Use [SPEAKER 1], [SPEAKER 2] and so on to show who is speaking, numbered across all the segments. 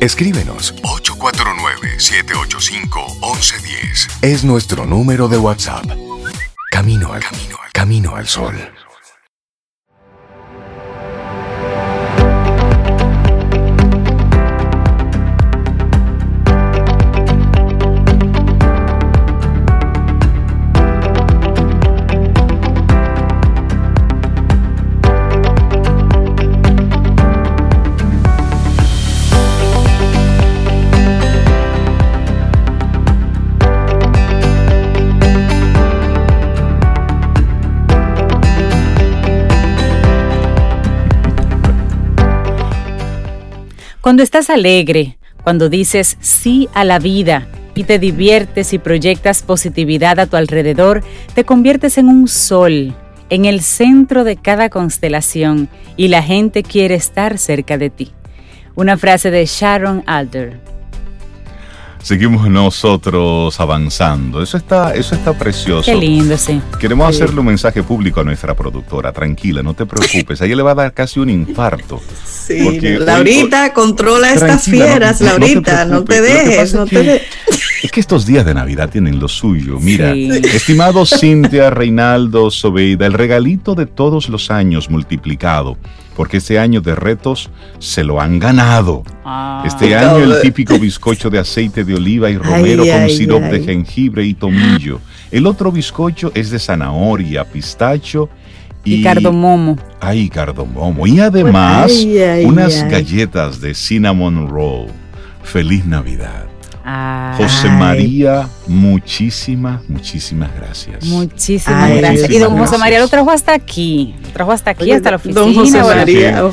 [SPEAKER 1] Escríbenos 849-785-1110. Es nuestro número de WhatsApp. Camino al Sol.
[SPEAKER 2] Cuando estás alegre, cuando dices sí a la vida y te diviertes y proyectas positividad a tu alrededor, te conviertes en un sol, en el centro de cada constelación, y la gente quiere estar cerca de ti. Una frase de Sharon Alder.
[SPEAKER 3] Seguimos nosotros avanzando. Eso está precioso.
[SPEAKER 2] Qué lindo, sí.
[SPEAKER 3] Queremos hacerle un mensaje público a nuestra productora. Tranquila, no te preocupes. A ella le va a dar casi un infarto.
[SPEAKER 4] Sí, Laurita, controla estas fieras, Laurita, no te dejes.
[SPEAKER 3] Es que estos días de Navidad tienen lo suyo. Mira, estimados Cintia, Reinaldo, Sobeida, el regalito de todos los años multiplicado, porque este año de retos se lo han ganado. Este año el típico bizcocho de aceite de oliva y romero con sirope de jengibre y tomillo. El otro bizcocho es de zanahoria, pistacho y cardamomo. Cardamomo. Y además unas galletas de cinnamon roll. Feliz Navidad. José María, muchísimas gracias.
[SPEAKER 2] Muchísimas gracias. Y don José María lo trajo hasta aquí. Hasta la oficina. Don José María.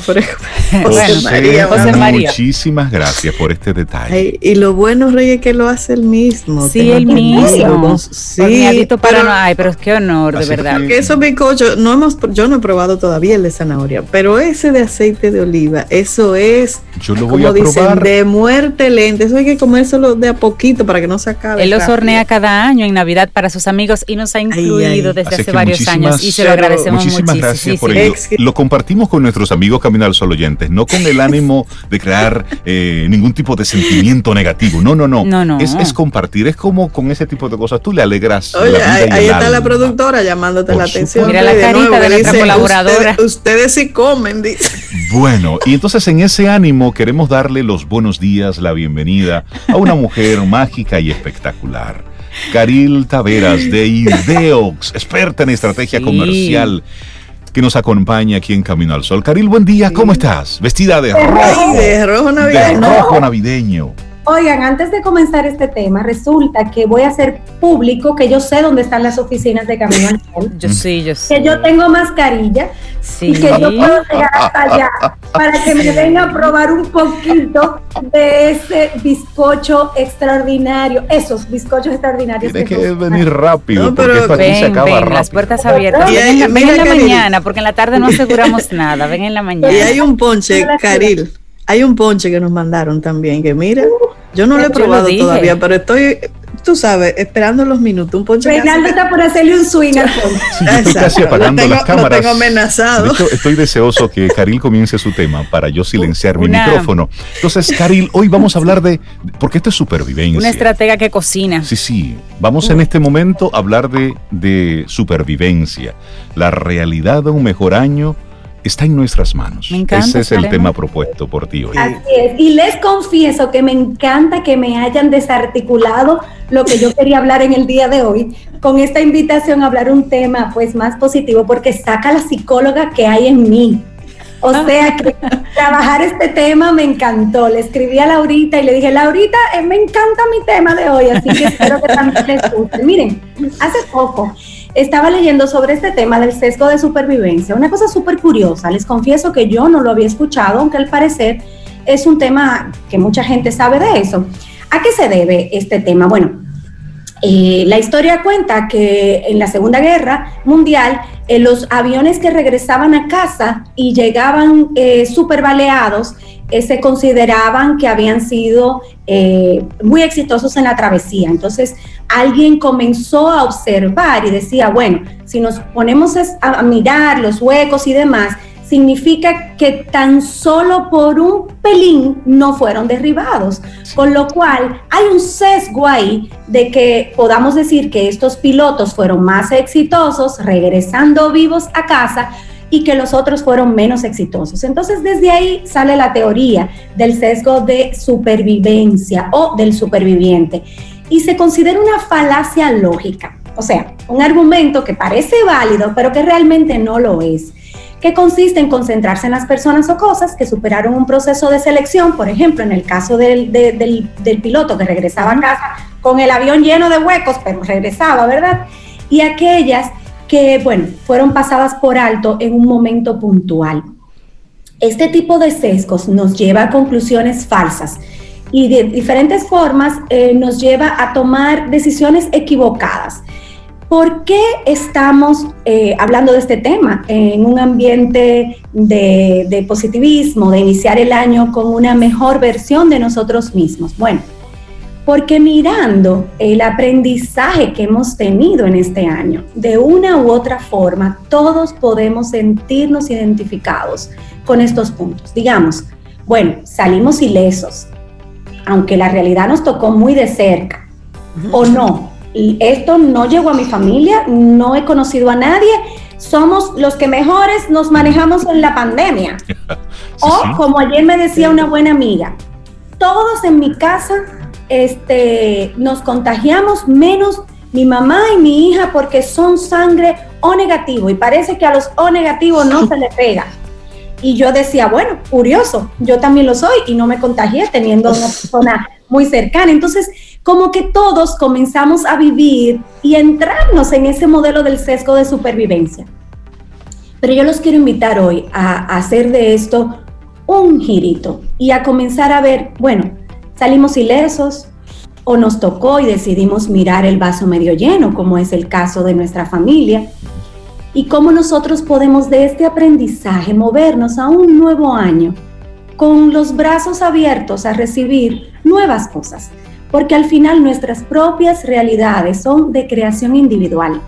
[SPEAKER 3] José María. Muchísimas gracias por este detalle.
[SPEAKER 4] Y lo bueno, Rey, es que lo hace él mismo.
[SPEAKER 2] Sí, él mismo. Sí, pero es que honor, de verdad.
[SPEAKER 4] Porque esos bizcochos, yo no he probado todavía el de zanahoria, pero ese de aceite de oliva, eso es,
[SPEAKER 3] yo lo voy a probar,
[SPEAKER 4] de muerte lenta. Eso hay que comérselo de a poquito para que no se acabe.
[SPEAKER 2] Él los hornea cada año en Navidad para sus amigos y nos ha incluido desde hace varios años, y se lo agradecemos muchísimo.
[SPEAKER 3] Gracias por ello. Lo compartimos con nuestros amigos Camino al Sol oyentes, no con el ánimo de crear ningún tipo de sentimiento negativo. No. Es compartir, es como con ese tipo de cosas. Tú le alegras.
[SPEAKER 4] Oye, ahí está la productora llamándote la atención.
[SPEAKER 2] Mira la carita de nuestra colaboradora.
[SPEAKER 4] Ustedes sí comen, dice.
[SPEAKER 3] Bueno, y entonces en ese ánimo queremos darle los buenos días, la bienvenida a una mujer mágica y espectacular. Caril Taveras de Ideox, experta en estrategia comercial, que nos acompaña aquí en Camino al Sol. Caril, buen día, ¿cómo estás? Vestida de rojo.
[SPEAKER 4] De rojo navideño.
[SPEAKER 3] De rojo navideño.
[SPEAKER 5] Oigan, antes de comenzar este tema, resulta que voy a hacer público que yo sé dónde están las oficinas de Camino al Sol.
[SPEAKER 2] Yo sé.
[SPEAKER 5] Que yo tengo mascarilla y que yo puedo llegar hasta allá para que me venga a probar un poquito de ese bizcocho extraordinario, esos bizcochos extraordinarios.
[SPEAKER 3] Tienes que venir rápido, porque esto aquí se acaba rápido.
[SPEAKER 2] Las puertas abiertas. Ven en la mañana, porque en la tarde no aseguramos nada. Ven en la mañana.
[SPEAKER 4] Y hay un ponche, Caril. Hay un ponche que nos mandaron también, que mira, yo no lo he probado todavía, pero estoy, tú sabes, esperando los minutos. Un ponche.
[SPEAKER 5] Reinaldo está por hacerle un swing al ponche.
[SPEAKER 3] Sí, yo estoy casi apagando las cámaras.
[SPEAKER 4] Lo tengo amenazado.
[SPEAKER 3] De hecho, estoy deseoso que Caril comience su tema para yo silenciar mi micrófono. Entonces, Caril, hoy vamos a hablar porque esto es supervivencia.
[SPEAKER 2] Una estratega que cocina.
[SPEAKER 3] Sí. Vamos en este momento a hablar de supervivencia. La realidad de un mejor año está en nuestras manos.
[SPEAKER 2] Me encanta.
[SPEAKER 3] Ese es el tema propuesto por ti hoy.
[SPEAKER 5] Así es. Y les confieso que me encanta que me hayan desarticulado lo que yo quería hablar en el día de hoy con esta invitación a hablar un tema pues más positivo, porque saca la psicóloga que hay en mí. O sea que trabajar este tema me encantó. Le escribí a Laurita y le dije, Laurita, me encanta mi tema de hoy, así que espero que también les guste. Miren, hace poco estaba leyendo sobre este tema del sesgo de supervivencia, una cosa súper curiosa. Les confieso que yo no lo había escuchado, aunque al parecer es un tema que mucha gente sabe de eso. ¿A qué se debe este tema? Bueno, la historia cuenta que en la Segunda Guerra Mundial los aviones que regresaban a casa y llegaban súper baleados se consideraban que habían sido muy exitosos en la travesía. Entonces alguien comenzó a observar y decía, bueno, si nos ponemos a mirar los huecos y demás, significa que tan solo por un pelín no fueron derribados, con lo cual hay un sesgo ahí de que podamos decir que estos pilotos fueron más exitosos regresando vivos a casa y que los otros fueron menos exitosos. Entonces, desde ahí sale la teoría del sesgo de supervivencia o del superviviente y se considera una falacia lógica, o sea, un argumento que parece válido, pero que realmente no lo es, que consiste en concentrarse en las personas o cosas que superaron un proceso de selección, por ejemplo, en el caso del piloto que regresaba a casa con el avión lleno de huecos, pero regresaba, ¿verdad? Y aquellas que, bueno, fueron pasadas por alto en un momento puntual. Este tipo de sesgos nos lleva a conclusiones falsas y de diferentes formas nos lleva a tomar decisiones equivocadas. ¿Por qué estamos hablando de este tema en un ambiente de positivismo, de iniciar el año con una mejor versión de nosotros mismos? Bueno, porque mirando el aprendizaje que hemos tenido en este año, de una u otra forma, todos podemos sentirnos identificados con estos puntos. Digamos, bueno, salimos ilesos, aunque la realidad nos tocó muy de cerca, o no. Esto no llegó a mi familia, no he conocido a nadie, somos los que mejores nos manejamos en la pandemia. O como ayer me decía una buena amiga, todos en mi casa nos contagiamos, menos mi mamá y mi hija porque son sangre O negativo y parece que a los O negativos no se le pega. Y yo decía, bueno, curioso, yo también lo soy y no me contagié teniendo una persona muy cercana. Entonces, como que todos comenzamos a vivir y entrarnos en ese modelo del sesgo de supervivencia. Pero yo los quiero invitar hoy a hacer de esto un girito y a comenzar a ver, bueno, salimos ilesos o nos tocó y decidimos mirar el vaso medio lleno, como es el caso de nuestra familia, y cómo nosotros podemos de este aprendizaje movernos a un nuevo año con los brazos abiertos a recibir nuevas cosas, porque al final nuestras propias realidades son de creación individual.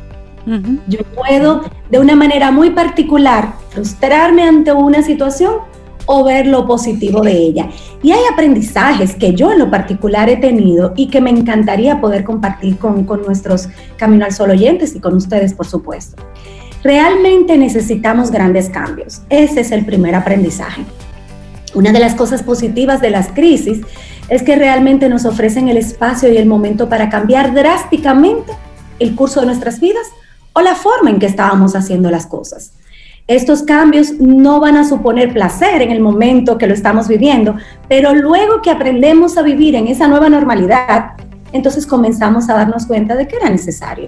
[SPEAKER 5] Yo puedo de una manera muy particular frustrarme ante una situación o ver lo positivo de ella. Y hay aprendizajes que yo en lo particular he tenido y que me encantaría poder compartir con nuestros Camino al Sol oyentes y con ustedes, por supuesto. Realmente necesitamos grandes cambios. Ese es el primer aprendizaje. Una de las cosas positivas de las crisis es que realmente nos ofrecen el espacio y el momento para cambiar drásticamente el curso de nuestras vidas o la forma en que estábamos haciendo las cosas. Estos cambios no van a suponer placer en el momento que lo estamos viviendo, pero luego que aprendemos a vivir en esa nueva normalidad, entonces comenzamos a darnos cuenta de que era necesario.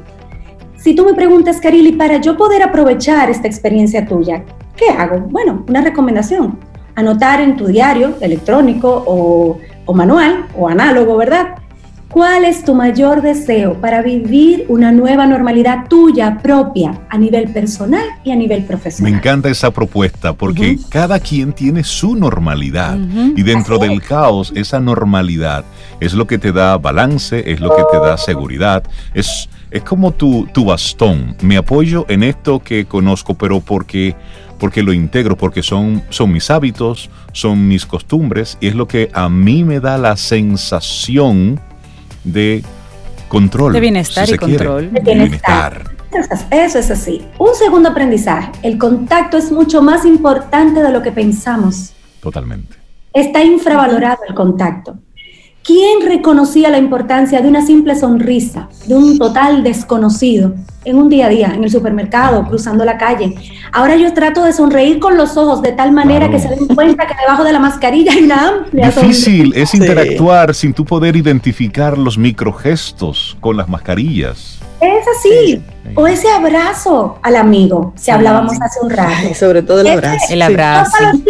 [SPEAKER 5] Si tú me preguntas, Karili, para yo poder aprovechar esta experiencia tuya, ¿qué hago? Bueno, una recomendación, anotar en tu diario electrónico o manual o análogo, ¿verdad? ¿Cuál es tu mayor deseo para vivir una nueva normalidad tuya propia a nivel personal y a nivel profesional?
[SPEAKER 3] Me encanta esa propuesta porque cada quien tiene su normalidad y dentro del caos esa normalidad es lo que te da balance, es lo que te da seguridad, es como tu bastón. Me apoyo en esto que conozco, pero porque lo integro, porque son mis hábitos, son mis costumbres y es lo que a mí me da la sensación de control.
[SPEAKER 2] De bienestar y control.
[SPEAKER 5] De bienestar. Eso es así. Un segundo aprendizaje. El contacto es mucho más importante de lo que pensamos.
[SPEAKER 3] Totalmente.
[SPEAKER 5] Está infravalorado el contacto. ¿Quién reconocía la importancia de una simple sonrisa de un total desconocido en un día a día, en el supermercado, cruzando la calle? Ahora yo trato de sonreír con los ojos de tal manera que se den cuenta que debajo de la mascarilla hay una amplia
[SPEAKER 3] difícil es interactuar sin tú poder identificar los microgestos con las mascarillas.
[SPEAKER 5] Es así. O ese abrazo al amigo que hablábamos hace un rato.
[SPEAKER 4] Sobre todo el abrazo.
[SPEAKER 2] El abrazo.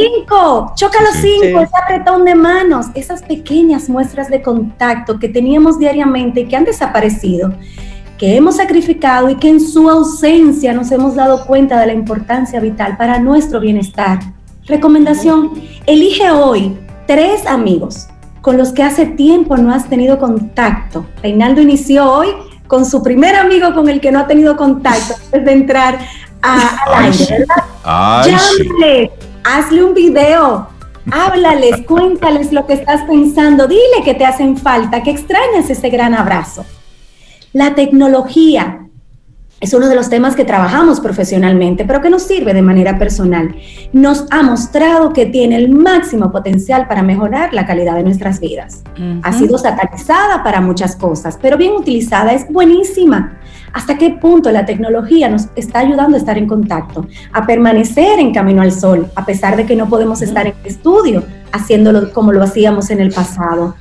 [SPEAKER 5] Choca los cinco, ese apretón de manos, esas pequeñas muestras de contacto que teníamos diariamente y que han desaparecido, que hemos sacrificado y que en su ausencia nos hemos dado cuenta de la importancia vital para nuestro bienestar. Recomendación, elige hoy 3 amigos con los que hace tiempo no has tenido contacto. Reinaldo inició hoy con su primer amigo con el que no ha tenido contacto antes de entrar al aire, ¿verdad? hazle un video, háblales, cuéntales lo que estás pensando, dile que te hacen falta, que extrañas ese gran abrazo. La tecnología es uno de los temas que trabajamos profesionalmente, pero que nos sirve de manera personal. Nos ha mostrado que tiene el máximo potencial para mejorar la calidad de nuestras vidas. Ha sido satanizada para muchas cosas, pero bien utilizada es buenísima. ¿Hasta qué punto la tecnología nos está ayudando a estar en contacto, a permanecer en camino al sol, a pesar de que no podemos estar en el estudio, haciéndolo como lo hacíamos en el pasado?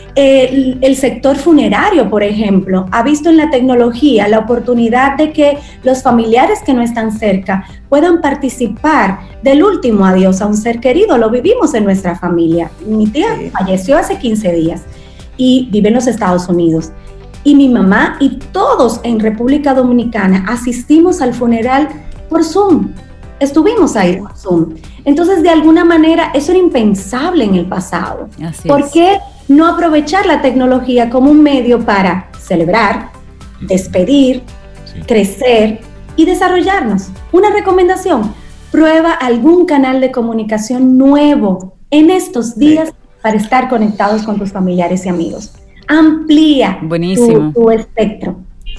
[SPEAKER 5] El sector funerario, por ejemplo, ha visto en la tecnología la oportunidad de que los familiares que no están cerca puedan participar del último adiós a un ser querido. Lo vivimos en nuestra familia. Mi tía falleció hace 15 días y vive en los Estados Unidos. Y mi mamá y todos en República Dominicana asistimos al funeral por Zoom. Estuvimos ahí por Zoom. Entonces, de alguna manera, eso era impensable en el pasado. ¿Por qué no aprovechar la tecnología como un medio para celebrar, despedir, crecer y desarrollarnos? Una recomendación: prueba algún canal de comunicación nuevo en estos días para estar conectados con tus familiares y amigos. Amplía tu espectro.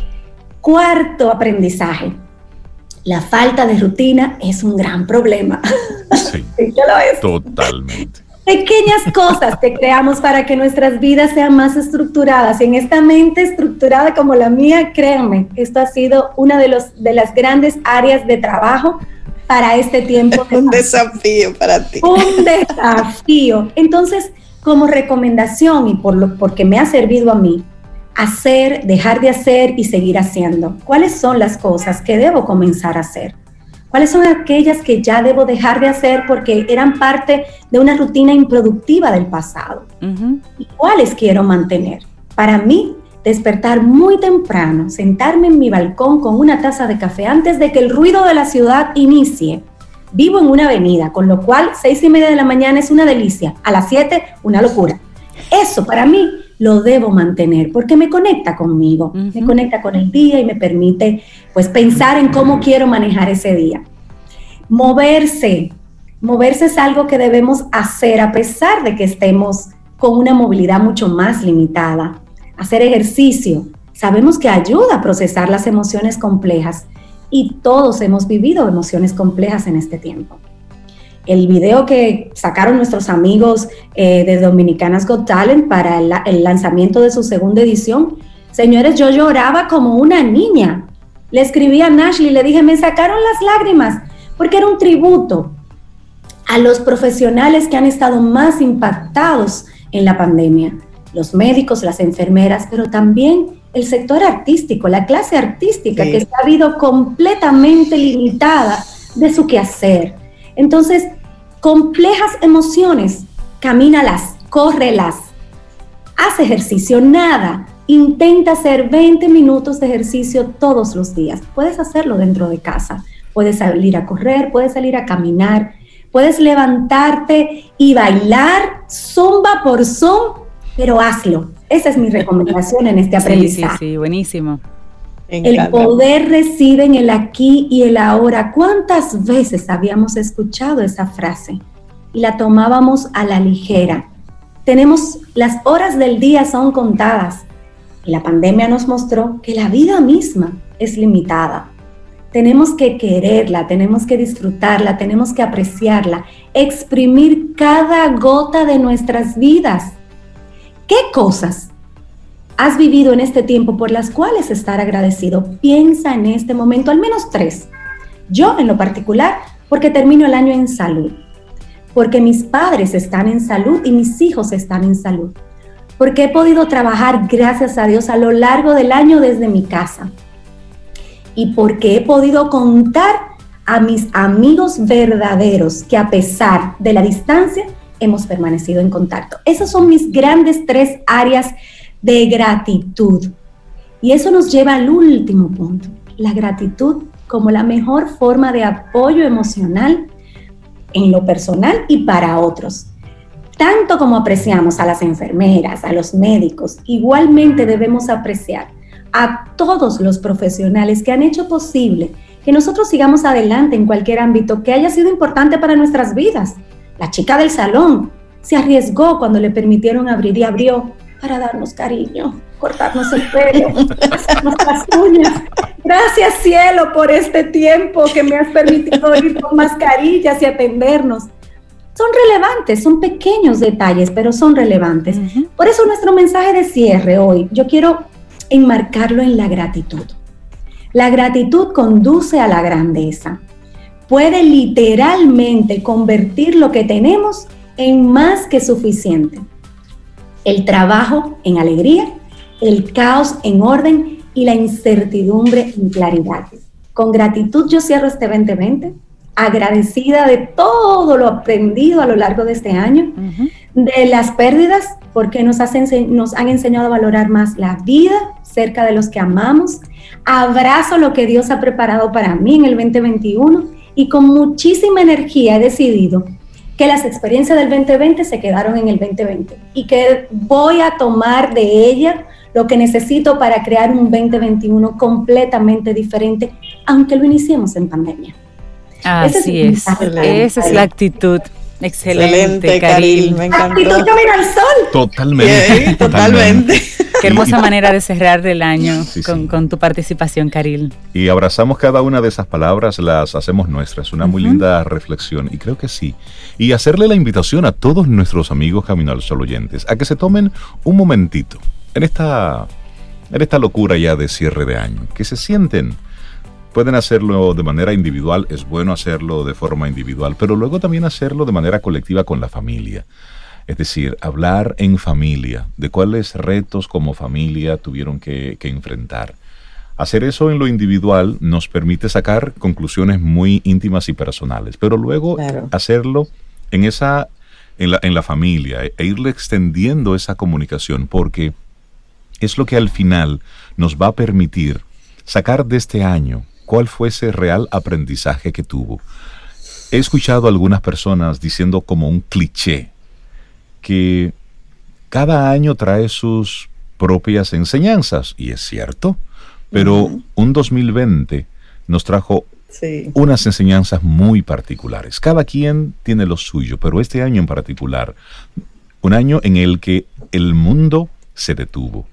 [SPEAKER 5] Cuarto aprendizaje: la falta de rutina es un gran problema.
[SPEAKER 3] Sí, totalmente.
[SPEAKER 5] Pequeñas cosas que creamos para que nuestras vidas sean más estructuradas. Y en esta mente estructurada como la mía, créanme, esto ha sido una de las grandes áreas de trabajo para este tiempo.
[SPEAKER 4] Un desafío para ti.
[SPEAKER 5] Un desafío. Entonces, como recomendación y porque me ha servido a mí, hacer, dejar de hacer y seguir haciendo. ¿Cuáles son las cosas que debo comenzar a hacer? ¿Cuáles son aquellas que ya debo dejar de hacer porque eran parte de una rutina improductiva del pasado? ¿Y cuáles quiero mantener? Para mí, despertar muy temprano, sentarme en mi balcón con una taza de café antes de que el ruido de la ciudad inicie. Vivo en una avenida, con lo cual 6:30 de la mañana es una delicia, a las 7 una locura. Eso para mí lo debo mantener porque me conecta conmigo, me conecta con el día y me permite pues pensar en cómo quiero manejar ese día. Moverse es algo que debemos hacer a pesar de que estemos con una movilidad mucho más limitada. Hacer ejercicio, sabemos que ayuda a procesar las emociones complejas y todos hemos vivido emociones complejas en este tiempo. El video que sacaron nuestros amigos de Dominicanas Got Talent para el lanzamiento de su segunda edición, señores, yo lloraba como una niña. Le escribí a Nashley, le dije, me sacaron las lágrimas, porque era un tributo a los profesionales que han estado más impactados en la pandemia. Los médicos, las enfermeras, pero también el sector artístico, la clase artística que se ha habido completamente limitada de su quehacer. Entonces, complejas emociones, camínalas, córrelas, haz ejercicio, nada, intenta hacer 20 minutos de ejercicio todos los días. Puedes hacerlo dentro de casa, puedes salir a correr, puedes salir a caminar, puedes levantarte y bailar zumba por Zoom, pero hazlo. Esa es mi recomendación en este aprendizaje.
[SPEAKER 2] Sí, buenísimo.
[SPEAKER 5] El poder reside en el aquí y el ahora. ¿Cuántas veces habíamos escuchado esa frase y la tomábamos a la ligera? Las horas del día son contadas y la pandemia nos mostró que la vida misma es limitada. Tenemos que quererla, tenemos que disfrutarla, tenemos que apreciarla, exprimir cada gota de nuestras vidas. ¿Qué cosas has vivido en este tiempo por las cuales estar agradecido? Piensa en este momento, al menos 3. Yo, en lo particular, porque termino el año en salud, porque mis padres están en salud y mis hijos están en salud, porque he podido trabajar, gracias a Dios, a lo largo del año desde mi casa, y porque he podido contar a mis amigos verdaderos que a pesar de la distancia hemos permanecido en contacto. Esas son mis grandes 3 áreas de gratitud. Y eso nos lleva al último punto, la gratitud como la mejor forma de apoyo emocional en lo personal y para otros. Tanto como apreciamos a las enfermeras, a los médicos, igualmente debemos apreciar a todos los profesionales que han hecho posible que nosotros sigamos adelante en cualquier ámbito que haya sido importante para nuestras vidas. La chica del salón se arriesgó cuando le permitieron abrir y abrió para darnos cariño, cortarnos el pelo, hacernos las uñas. Gracias, cielo, por este tiempo que me has permitido ir con mascarillas y atendernos. Son relevantes, son pequeños detalles, pero son relevantes. Uh-huh. Por eso nuestro mensaje de cierre hoy, yo quiero enmarcarlo en la gratitud. La gratitud conduce a la grandeza. Puede literalmente convertir lo que tenemos en más que suficiente. El trabajo en alegría, el caos en orden y la incertidumbre en claridad. Con gratitud yo cierro este 2020, agradecida de todo lo aprendido a lo largo de este año, de las pérdidas, porque nos han enseñado a valorar más la vida cerca de los que amamos. Abrazo lo que Dios ha preparado para mí en el 2021 y con muchísima energía he decidido que las experiencias del 2020 se quedaron en el 2020 y que voy a tomar de ella lo que necesito para crear un 2021 completamente diferente, aunque lo iniciemos en pandemia.
[SPEAKER 2] Así es, esa es la actitud. Excelente,
[SPEAKER 4] Caril, me encantó.
[SPEAKER 5] Actitud que mira al sol.
[SPEAKER 3] Totalmente.
[SPEAKER 4] Totalmente.
[SPEAKER 2] Qué hermosa manera de cerrar el año con tu participación, Caril.
[SPEAKER 3] Y abrazamos cada una de esas palabras, las hacemos nuestras, una muy linda reflexión, y creo que sí. Y hacerle la invitación a todos nuestros amigos Camino al Sol oyentes, a que se tomen un momentito en esta locura ya de cierre de año, que se sienten. Pueden hacerlo de manera individual, es bueno hacerlo de forma individual, pero luego también hacerlo de manera colectiva con la familia. Es decir, hablar en familia de cuáles retos como familia tuvieron que enfrentar. Hacer eso en lo individual nos permite sacar conclusiones muy íntimas y personales, pero luego hacerlo en la familia e irle extendiendo esa comunicación, porque es lo que al final nos va a permitir sacar de este año cuál fue ese real aprendizaje que tuvo. He escuchado a algunas personas diciendo como un cliché que cada año trae sus propias enseñanzas, y es cierto, pero un 2020 nos trajo unas enseñanzas muy particulares. Cada quien tiene lo suyo, pero este año en particular, un año en el que el mundo se detuvo,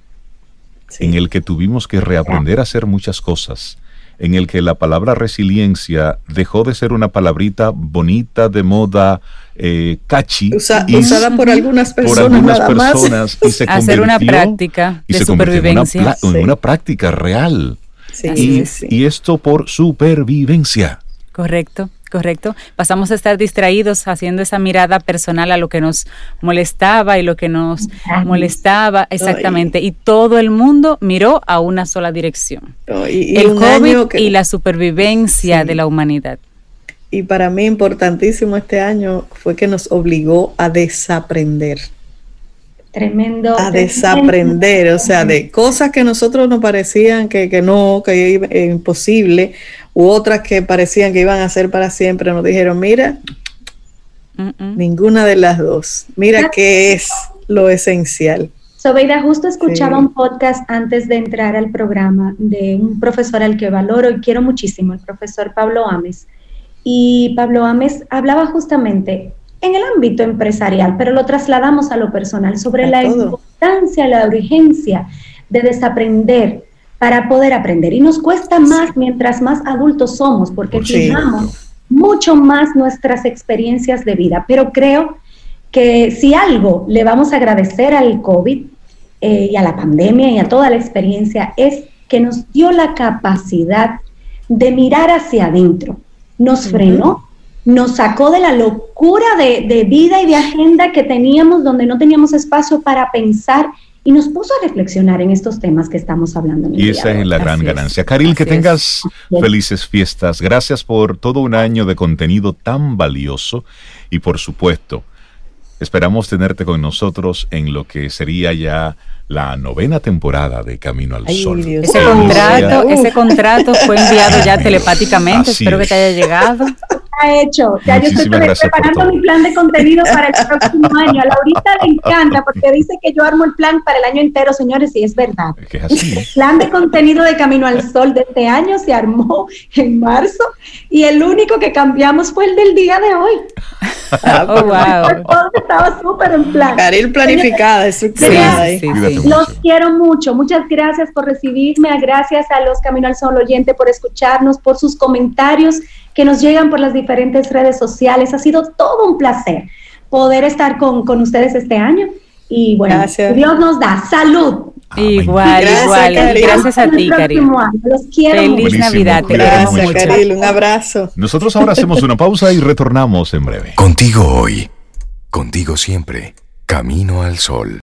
[SPEAKER 3] en el que tuvimos que reaprender a hacer muchas cosas, en el que la palabra resiliencia dejó de ser una palabrita bonita, de moda, catchy,
[SPEAKER 4] usada por algunas personas,
[SPEAKER 3] y se
[SPEAKER 2] hacer una práctica de supervivencia.
[SPEAKER 3] En una práctica real.
[SPEAKER 4] Sí.
[SPEAKER 3] Y esto por supervivencia.
[SPEAKER 2] Correcto. Pasamos a estar distraídos haciendo esa mirada personal a lo que nos molestaba y lo que nos molestaba, exactamente, y todo el mundo miró a una sola dirección, el COVID y la supervivencia de la humanidad.
[SPEAKER 4] Y para mí importantísimo este año fue que nos obligó a desaprender.
[SPEAKER 5] Tremendo.
[SPEAKER 4] A desaprender, o sea, de cosas que a nosotros nos parecían que es imposible, u otras que parecían que iban a ser para siempre, nos dijeron, mira, ninguna de las dos, mira qué es lo esencial.
[SPEAKER 5] Sobeida, justo escuchaba un podcast antes de entrar al programa de un profesor al que valoro y quiero muchísimo, el profesor Pablo Ames, y Pablo Ames hablaba justamente en el ámbito empresarial, pero lo trasladamos a lo personal, sobre la importancia, la urgencia de desaprender para poder aprender. Y nos cuesta más mientras más adultos somos, porque fijamos mucho más nuestras experiencias de vida. Pero creo que si algo le vamos a agradecer al COVID y a la pandemia y a toda la experiencia, es que nos dio la capacidad de mirar hacia adentro. Nos frenó, nos sacó de la locura de vida y de agenda que teníamos, donde no teníamos espacio para pensar, y nos puso a reflexionar en estos temas que estamos hablando.
[SPEAKER 3] Y esa es la gran ganancia. Caril, que tengas felices fiestas. Gracias por todo un año de contenido tan valioso, y por supuesto, esperamos tenerte con nosotros en lo que sería ya la 9ª temporada de Camino al Sol.
[SPEAKER 2] Ese contrato fue enviado ya telepáticamente. Espero que te haya llegado.
[SPEAKER 5] está hecho. Ya yo estoy preparando mi plan de contenido para el próximo año. A Laurita le encanta porque dice que yo armo el plan para el año entero, señores, y es verdad.
[SPEAKER 3] Es que es así.
[SPEAKER 5] El plan de contenido de Camino al Sol de este año se armó en marzo y el único que cambiamos fue el del día de hoy.
[SPEAKER 2] Oh, wow.
[SPEAKER 5] Todo estaba súper en plan.
[SPEAKER 4] Caril planificada, estructurada.
[SPEAKER 2] Sí, sí, sí.
[SPEAKER 5] Los quiero mucho. Muchas gracias por recibirme. Gracias a los Camino al Sol oyentes por escucharnos, por sus comentarios que nos llegan por las diferentes redes sociales. Ha sido todo un placer poder estar con ustedes este año. Y bueno,
[SPEAKER 4] gracias.
[SPEAKER 5] Dios nos da salud.
[SPEAKER 2] Igual,
[SPEAKER 4] gracias,
[SPEAKER 2] igual.
[SPEAKER 4] Caril.
[SPEAKER 2] Gracias a ti, Caril.
[SPEAKER 5] Los quiero
[SPEAKER 2] Feliz
[SPEAKER 5] mucho.
[SPEAKER 2] Navidad. Te
[SPEAKER 4] Gracias,
[SPEAKER 2] queremos mucho.
[SPEAKER 4] Caril. Un abrazo.
[SPEAKER 3] Nosotros ahora hacemos una pausa y retornamos en breve.
[SPEAKER 1] Contigo hoy, contigo siempre, Camino al Sol.